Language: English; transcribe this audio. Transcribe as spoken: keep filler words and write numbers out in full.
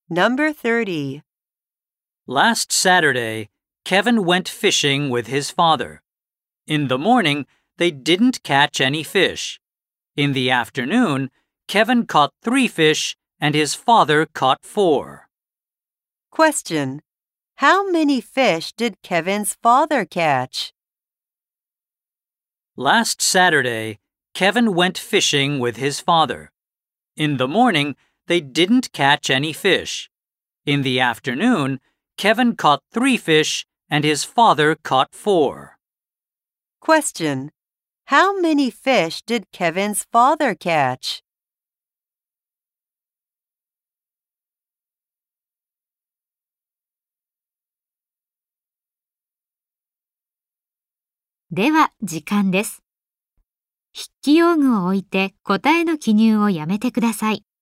Number thirty. Last Saturday, Kevin went fishing with his father. In the morning, they didn't catch any fish. In the afternoon, Kevin caught three fish and his father caught four. Question. How many fish did Kevin's father catch? Last Saturday, Kevin went fishing with his father. In the morning, they didn't catch any fish. In the afternoon, Kevin caught three fish and his father caught four. Question. How many fish did Kevin's father catch? では、時間です。筆記用具を置いて答えの記入をやめてください。